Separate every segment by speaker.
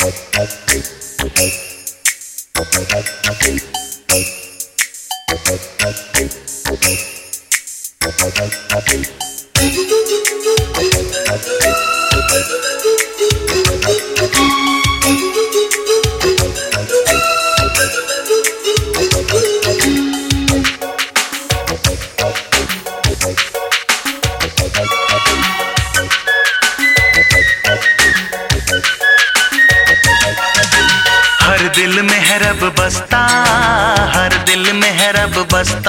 Speaker 1: हर दिल में है रब बसता, हर दिल में है रब बसता।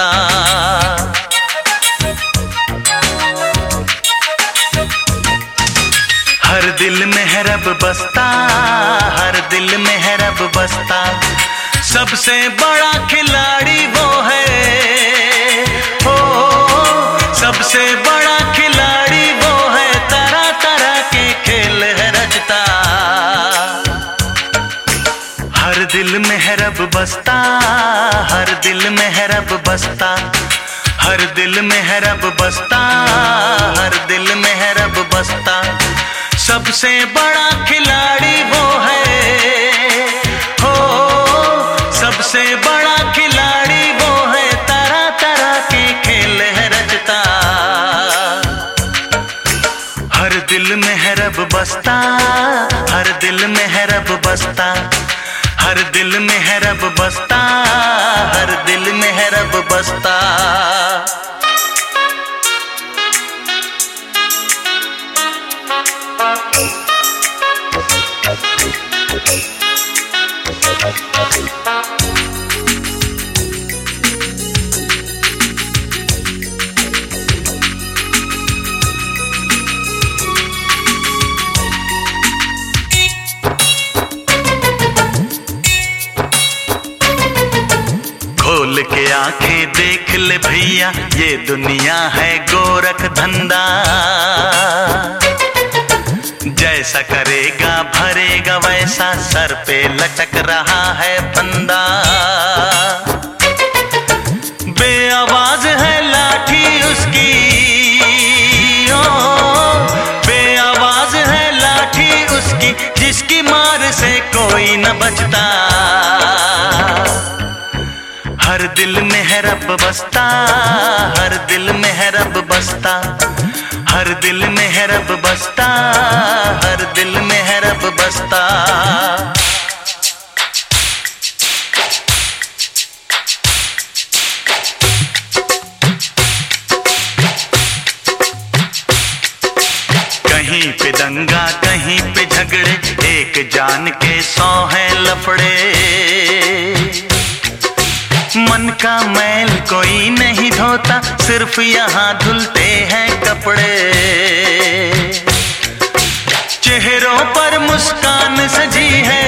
Speaker 1: हर दिल में है रब बसता, हर दिल में है रब बसता। सबसे बड़ा खिलाड़ी वो है, हो सबसे बड़ा खिलाड़ी वो है। तरह तरह के खेल है रचता। हर दिल में है रब बसता, हर दिल में है रब बसता। हर दिल में है रब बसता, हर दिल में है रब बसता। सबसे बड़ा खिलाड़ी वो है, हो सबसे बड़ा खिलाड़ी वो है। तरह तरह के खेल है रचता। हर दिल में है रब बसता, हर दिल में है रब बसता। हर दिल में है रब बसता, हर दिल में है रब बसता। खोल के आंखें देख ले भैया, ये दुनिया है गोरख धंधा। जैसा करेगा भरेगा वैसा, सर पे लटक रहा है फंदा। बेआवाज है लाठी उसकी, ओ बेआवाज है लाठी उसकी, जिसकी मार से कोई न बचता। हर दिल में है रब बसता, हर दिल में है रब बसता। हर दिल में है रब बसता, हर दिल में है रब बसता। कहीं पे दंगा कहीं पे झगड़े, एक जान के 100 हैं लफड़े। मन का मैल कोई नहीं धोता, सिर्फ यहाँ धुलते हैं कपड़े। चेहरों पर मुस्कान सजी है,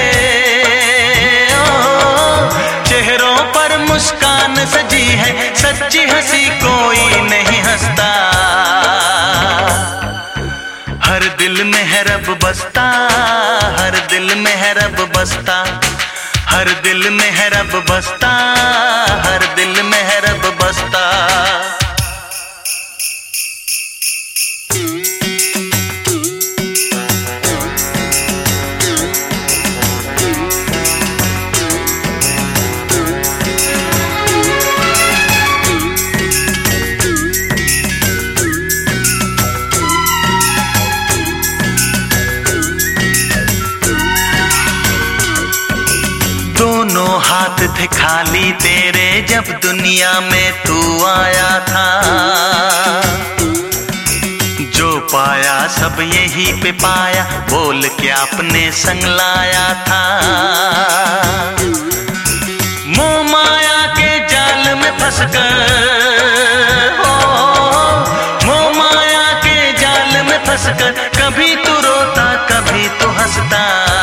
Speaker 1: ओ चेहरों पर मुस्कान सजी है। सच्ची हंसी कोई नहीं हंसता। हर दिल में है रब बसता, हर दिल में है रब बसता। हर दिल में है रब बसता, हर दिल में है रब बसता। दोनों हाथ थे खाली तेरे जब दुनिया में तू आया था। जो पाया सब यहीं पे पाया, बोल के आपने संग लाया था। मोह माया के जाल में फंसकर, मोह माया के जाल में फंसकर, कभी तू रोता कभी तू हंसता।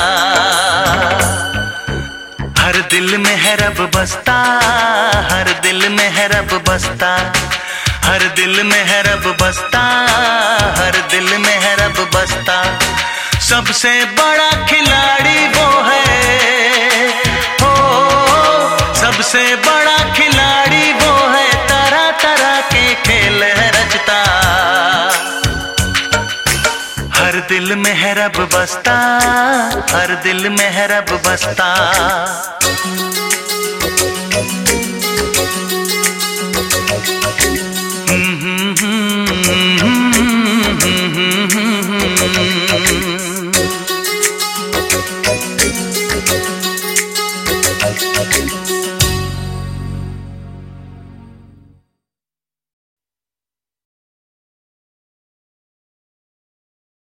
Speaker 1: हर दिल में है रब बसता, हर दिल में है रब बसता। हर दिल में है रब बसता, हर दिल में है रब बसता। सबसे बड़ा खिलाड़ी वो है, हो सबसे बड़ा खिलाड़ी वो है। तरह तरह के खेल है रचता। हर दिल दिल में है रब बसता, हर दिल में है रब बसता।